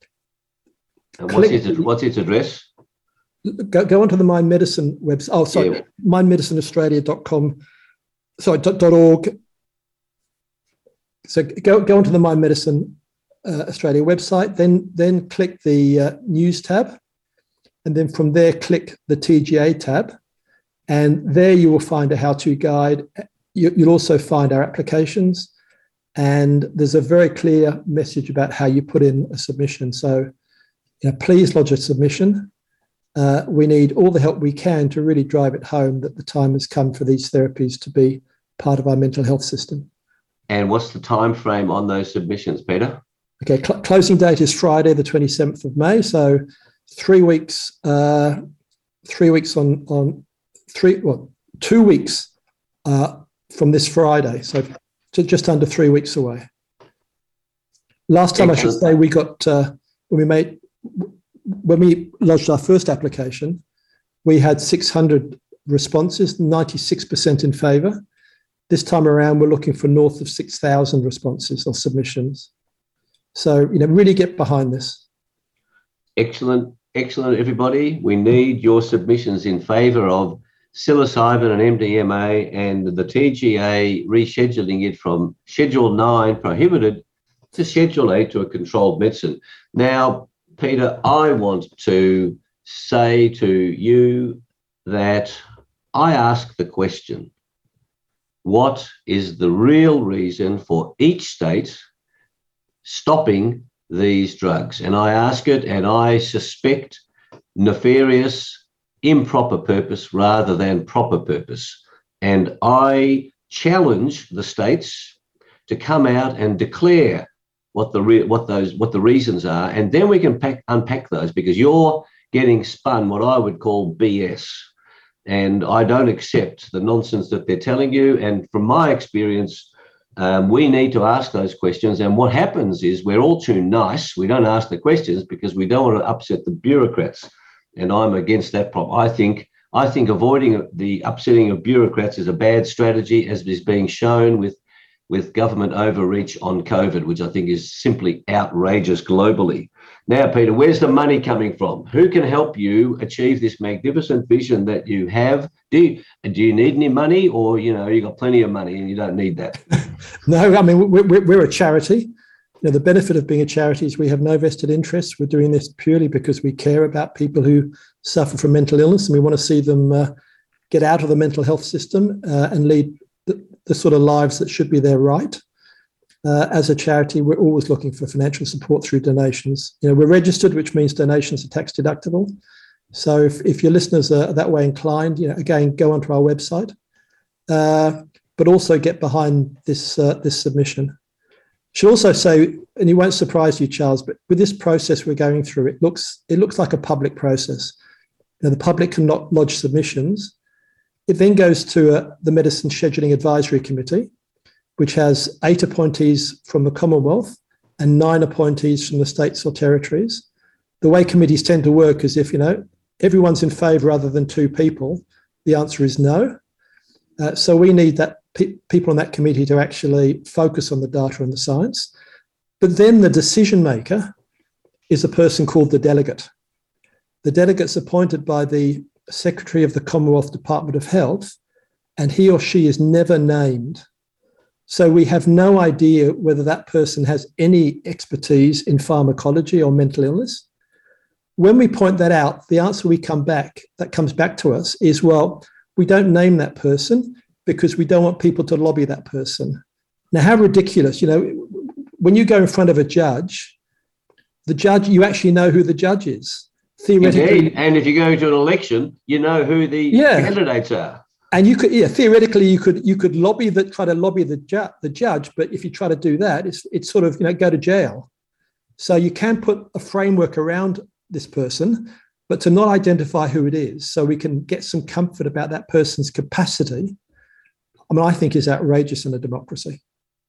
And what's its, what's its address? Go, go onto the Mind Medicine website. Oh, sorry, yeah. mind medicine australia dot com. Sorry, dot, dot org. So go, go onto the Mind Medicine uh, Australia website, then, then click the uh, News tab, and then from there, click the T G A tab. And there you will find a how-to guide. You, you'll also find our applications. And there's a very clear message about how you put in a submission. So you know, please lodge a submission. Uh, we need all the help we can to really drive it home that the time has come for these therapies to be part of our mental health system. And what's the time frame on those submissions, Peter? Okay, cl- closing date is Friday, the twenty-seventh of May. So three weeks, uh, three weeks on on three, well, two weeks uh, from this Friday. So just under three weeks away. Last time, Excellent. I should say, we got uh, when we made. When we lodged our first application, we had six hundred responses, ninety-six percent in favour. This time around, we're looking for north of six thousand responses or submissions. So, you know, really get behind this. Excellent, excellent, everybody. We need your submissions in favour of psilocybin and M D M A, and the T G A rescheduling it from Schedule nine prohibited to Schedule eight to a controlled medicine. Now, Peter, I want to say to you that I ask the question, what is the real reason for each state stopping these drugs? And I ask it, and I suspect nefarious, improper purpose rather than proper purpose. And I challenge the states to come out and declare what the re- what those what the reasons are, and then we can pack, unpack those, because you're getting spun what I would call B S, and I don't accept the nonsense that they're telling you. And from my experience, um, we need to ask those questions. And what happens is we're all too nice. We don't ask the questions because we don't want to upset the bureaucrats, and I'm against that problem. I think I think avoiding the upsetting of bureaucrats is a bad strategy, as is being shown with. with government overreach on COVID, which I think is simply outrageous globally. Now, Peter, where's the money coming from? Who can help you achieve this magnificent vision that you have? Do you, do you need any money, or, you know, you got plenty of money and you don't need that? No, I mean, we're, we're a charity. You know, the benefit of being a charity is we have no vested interest. We're doing this purely because we care about people who suffer from mental illness, and we want to see them uh, get out of the mental health system uh, and lead the, the sort of lives that should be their right. Uh, as a charity, we're always looking for financial support through donations. You know, we're registered, which means donations are tax deductible. So if, if your listeners are that way inclined, you know, again, go onto our website, uh, but also get behind this uh, this submission. Should also say, and it won't surprise you, Charles, but with this process we're going through, it looks it looks like a public process. You know, the public can not lodge submissions. It then goes to uh, the Medicine Scheduling Advisory Committee, which has eight appointees from the Commonwealth and nine appointees from the states or territories. The way committees tend to work is if, you know, everyone's in favour other than two people, the answer is no. Uh, so we need that pe- people on that committee to actually focus on the data and the science. But then the decision maker is a person called the delegate. The delegate's appointed by the Secretary of the Commonwealth Department of Health, and he or she is never named. So we have no idea whether that person has any expertise in pharmacology or mental illness. When we point that out, the answer we come back, that comes back to us is, well, we don't name that person because we don't want people to lobby that person. Now, how ridiculous, you know, when you go in front of a judge, the judge, you actually know who the judge is. Theoretically. Indeed. And if you go to an election, you know who the yeah. candidates are. And you could, yeah, theoretically, you could you could lobby the try to lobby the ju- the judge, but if you try to do that, it's it's sort of, you know, go to jail. So you can put a framework around this person, but to not identify who it is, so we can get some comfort about that person's capacity, I mean, I think is outrageous in a democracy.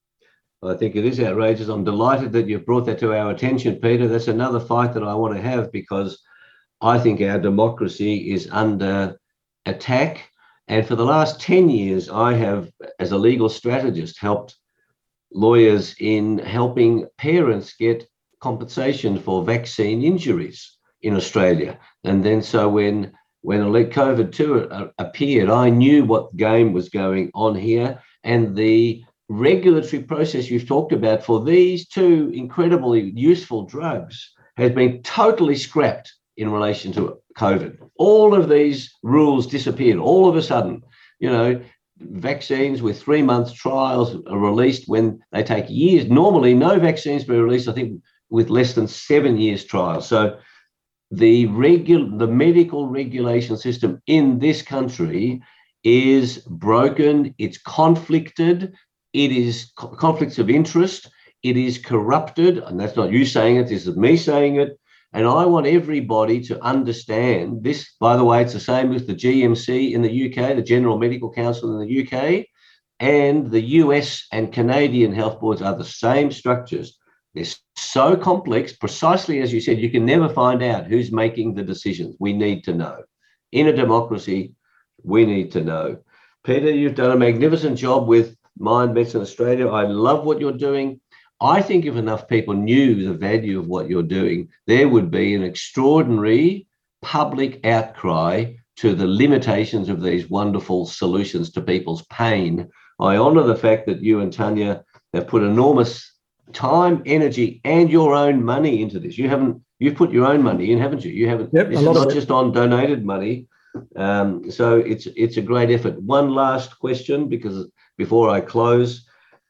I think it is outrageous. I'm delighted that you've brought that to our attention, Peter. That's another fight that I want to have, because I think our democracy is under attack. And for the last ten years, I have, as a legal strategist, helped lawyers in helping parents get compensation for vaccine injuries in Australia. And then so when, when COVID two appeared, I knew what game was going on here. And the regulatory process you've talked about for these two incredibly useful drugs has been totally scrapped in relation to COVID. All of these rules disappeared all of a sudden. You know, vaccines with three month trials are released when they take years. Normally, no vaccines were released, I think, with less than seven years trials. So the regu- the medical regulation system in this country is broken. It's conflicted. It is co- conflicts of interest. It is corrupted. And that's not you saying it. This is me saying it. And I want everybody to understand this. By the way, it's the same with the G M C in the U K, the General Medical Council in the U K, and the U S and Canadian health boards are the same structures. They're so complex, precisely as you said, you can never find out who's making the decisions. We need to know. In a democracy, we need to know. Peter, you've done a magnificent job with Mind Medicine Australia. I love what you're doing. I think if enough people knew the value of what you're doing, there would be an extraordinary public outcry to the limitations of these wonderful solutions to people's pain. I honour the fact that you and Tanya have put enormous time, energy, and your own money into this. You haven't, you've put your own money in, haven't you? You haven't, yep, this is not just on donated money. Um, so it's it's a great effort. One last question, because before I close,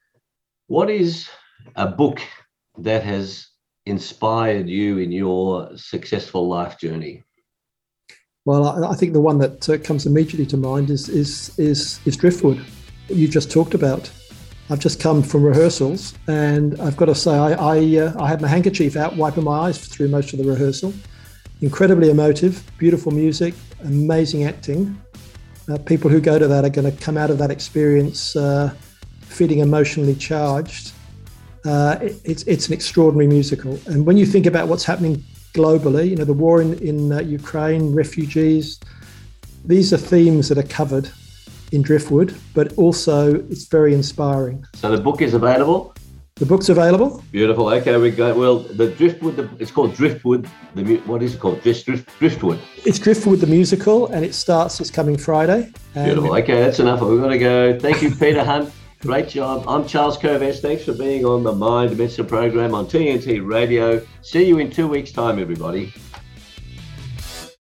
what is a book that has inspired you in your successful life journey? Well, I, I think the one that uh, comes immediately to mind is is is is Driftwood, what you just talked about. I've just come from rehearsals, and I've got to say, I I, uh, I had my handkerchief out, wiping my eyes through most of the rehearsal. Incredibly emotive, beautiful music, amazing acting. Uh, people who go to that are going to come out of that experience uh, feeling emotionally charged. Uh, it, it's it's an extraordinary musical. And when you think about what's happening globally, you know, the war in, in uh, Ukraine, refugees, these are themes that are covered in Driftwood, but also it's very inspiring. So the book is available? The book's available. Beautiful. Okay, we go. Well, the Driftwood, the, it's called Driftwood. The what is it called? Just Drift, Driftwood. It's Driftwood the musical, and it starts this coming Friday. Beautiful. Okay, that's enough. We've got to go. Thank you, Peter Hunt. Great job. I'm Charles Kovess. Thanks for being on the Mind Medicine program on T N T Radio. See you in two weeks' time, everybody.